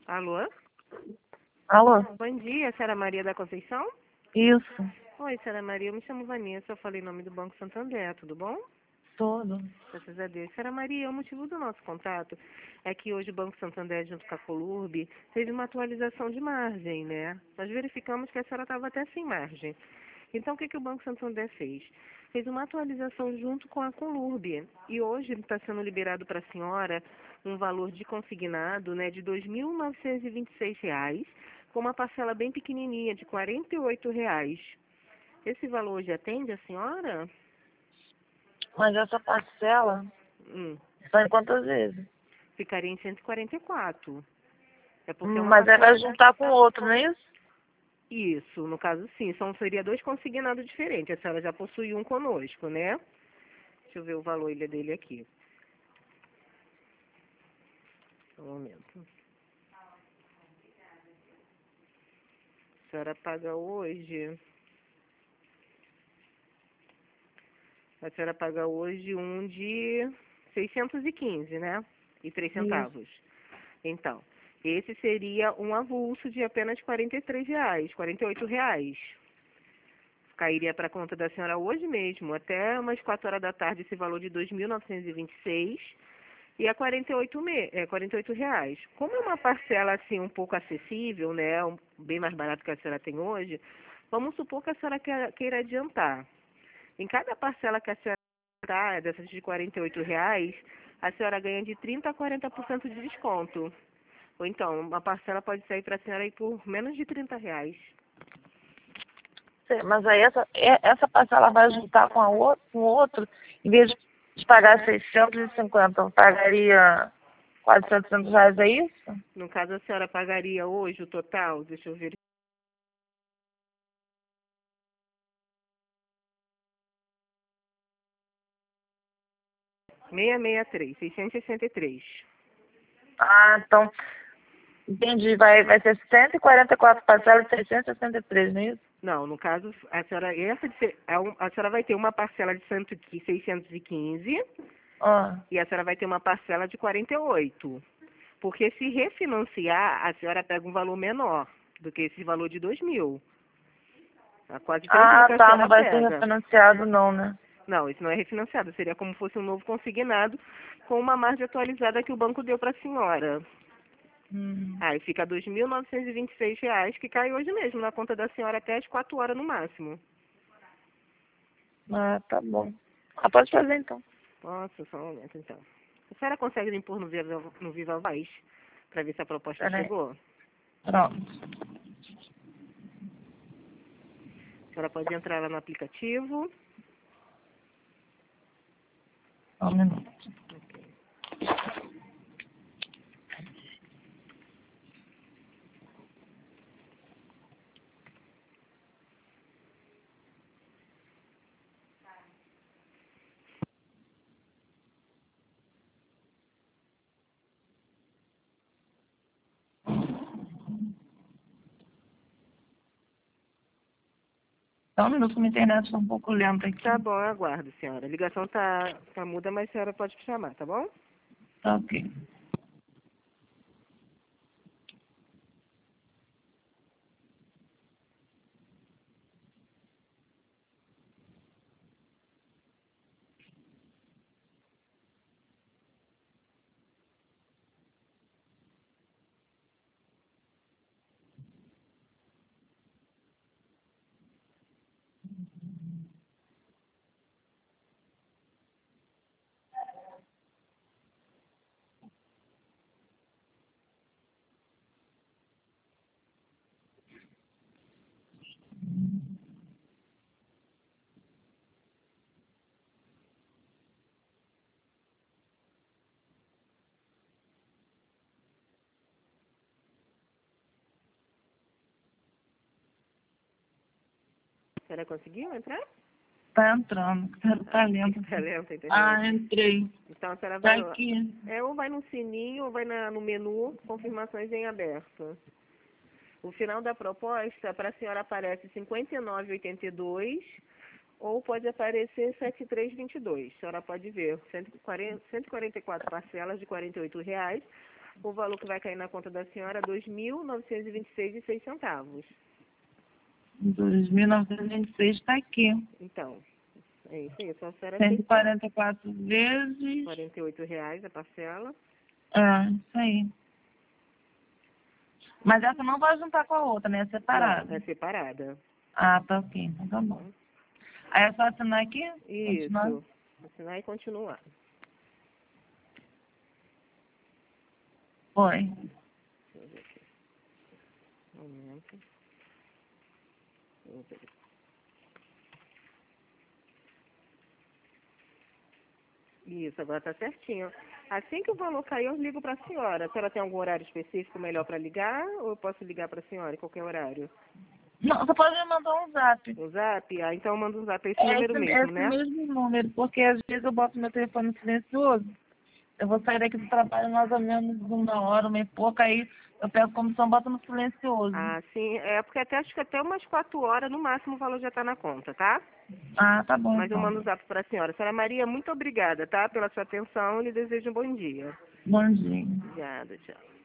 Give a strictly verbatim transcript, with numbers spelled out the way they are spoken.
Alô? Alô? Bom dia, senhora Maria da Conceição? Isso, Oi, senhora Maria, eu me chamo Vanessa, eu falei em nome do Banco Santander, tudo bom? tudo. Graças a Deus. Senhora Maria, o motivo do nosso contato é que hoje o Banco Santander, junto com a Colurb, fez uma atualização de margem, né? Nós verificamos que a senhora estava até sem margem. Então, o que, que o Banco Santander fez? Fez uma atualização junto com a Colurb. E hoje está sendo liberado para a senhora um valor de consignado, né, de dois mil novecentos e vinte e seis reais, com uma parcela bem pequenininha, de quarenta e oito reais. Esse valor hoje atende a senhora? Mas essa parcela Hum, sai quantas vezes? ficaria em cento e quarenta e quatro. É porque é Hum, uma Mas aí vai parcela... juntar com outro, não é isso? Isso, no caso sim, são, seria dois consignados diferentes. A senhora já possui um conosco, né? Deixa eu ver o valor ilha dele aqui. Um momento. A senhora paga hoje... A senhora paga hoje um de seiscentos e quinze, né? E três Isso. centavos. Então, esse seria um avulso de apenas quarenta e três reais, quarenta e oito reais. Cairia para a conta da senhora hoje mesmo, até umas quatro horas da tarde, esse valor de dois mil novecentos e vinte e seis e é quarenta e oito, me, é quarenta e oito reais. Como é uma parcela assim um pouco acessível, né, um, bem mais barato que a senhora tem hoje, vamos supor que a senhora queira, queira adiantar. Em cada parcela que a senhora dá, dessas de quarenta e oito reais, a senhora ganha de trinta a quarenta por cento de desconto. Ou então, uma parcela pode sair para a senhora aí por menos de trinta reais. Sei, Mas aí essa, é- essa parcela vai juntar com a outro, com o outro, em vez de pagar seiscentos e cinquenta, eu pagaria quatrocentos reais, é isso? No caso, a senhora pagaria hoje o total, deixa eu ver, seiscentos e sessenta e três, seiscentos e sessenta e três. Ah, então, entendi. Vai, vai ser cento e quarenta e quatro parcelas de seiscentos e sessenta e três, não é isso? Não, no caso, a senhora, essa de, se- a um- a senhora vai ter uma parcela de cem, seiscentos e quinze Ah, e a senhora vai ter uma parcela de quarenta e oito. Porque se refinanciar, a senhora pega um valor menor do que esse valor de dois mil. É quase três mil ah que a tá. Não senhora vai ser pega. refinanciado, não, né? Não, isso não é refinanciado, seria como fosse um novo consignado com uma margem atualizada que o banco deu para a senhora. Hum. Aí fica dois mil novecentos e vinte e seis reais, que cai hoje mesmo na conta da senhora até as quatro horas no máximo. Ah, tá bom. Ah, pode fazer então. Nossa, só um momento então. A senhora consegue me pôr no Viva, no Viva Voz para ver se a proposta Peraí. chegou? Pronto. A senhora pode entrar lá no aplicativo. Só um minuto. Só um minuto que minha internet está um pouco lenta aqui. Tá bom, eu aguardo, senhora. A ligação tá, tá muda, mas a senhora pode chamar, tá bom? Tá ok. A senhora conseguiu entrar? Tá entrando. Tá, tá Ah, lento. tá lenta a internet. Ah, entrei. Então a senhora Tá vai, aqui. é, ou vai no sininho ou vai na, no menu confirmações em aberto. O final da proposta, para a senhora aparece cinquenta e nove e oitenta e dois ou pode aparecer setenta e três e vinte e dois. A senhora pode ver cento e quarenta, cento e quarenta e quatro parcelas de quarenta e oito reais O valor que vai cair na conta da senhora é dois mil novecentos e vinte e seis reais e seis centavos. dois mil novecentos e vinte e seis está aqui. Então, é isso aí, só a senhora cento e aceitar. quarenta e quatro vezes. quarenta e oito reais a parcela. É, isso aí. Mas essa não vai juntar com a outra, né? É separada. Não, é separada. Ah, tá ok. Então tá bom. Aí é só assinar aqui? Continuar? Isso. Assinar e continuar. Foi. Deixa eu ver aqui. Um momento. Vou ver. Isso, agora tá certinho. Assim que o valor cair, eu ligo para a senhora. A senhora tem algum horário específico melhor para ligar ou eu posso ligar para a senhora em qualquer horário? Não, você pode me mandar um zap. O zap? Ah, então eu mando um zap a esse É número esse, mesmo, esse né? mesmo número, porque às vezes eu boto meu telefone silencioso. Eu vou sair daqui do trabalho mais ou menos uma hora, uma e pouca, aí eu pego comissão, boto no silencioso. Ah, sim. É porque até acho que até umas quatro horas, no máximo, o valor já está na conta, tá? Ah, tá bom Mas eu então. mando um zap para a senhora. Senhora Maria, muito obrigada, tá? Pela sua atenção e lhe desejo um bom dia. Bom dia. Obrigada, tchau.